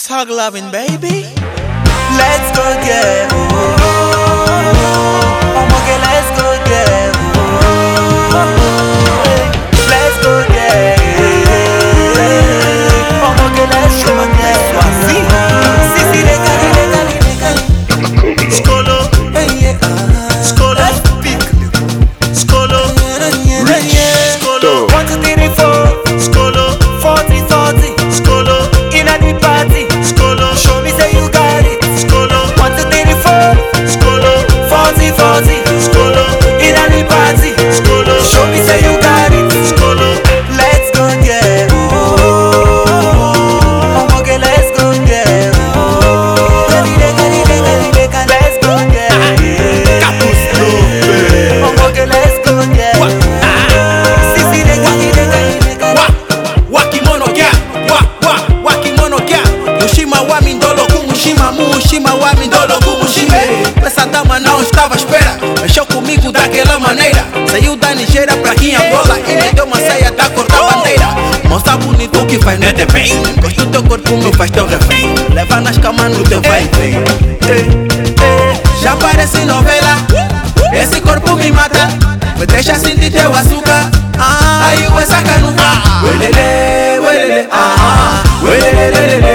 Talk loving, baby. Let's go get okay, let's go get let's go get okay, let's go get Sisi de Cali Skolo, Skolo, Pick Skolo, Rich Skolo, 1, 2, 3, 4 Skolo, 40, 40 Skolo, in a the party Skolo, show me say you got it Skolo, 1, 2, 3, 4 Skolo, 40, 40 Skolo, in a the party Skolo, show me say you got it Skolo, let's go get okay, let's go get let's go get okay, let's go get Sisi de Wakimono kya, wakimono kya. Mushima wa mindolo kumushima, mushima wa mindolo kumushime. Essa dama não estava à espera, mexeu comigo daquela maneira. Saiu da Nigéria pra aqui em Angola e me deu uma saia da cor da bandeira. Moça bonito que faz né de bem, gosto do teu corpo, me faz teu refém. Leva nas camas no teu vai e vem. Já parece novela, esse corpo me mata. Me deixa sentir teu açúcar, aí o saca no ar. Welele, welele, welele.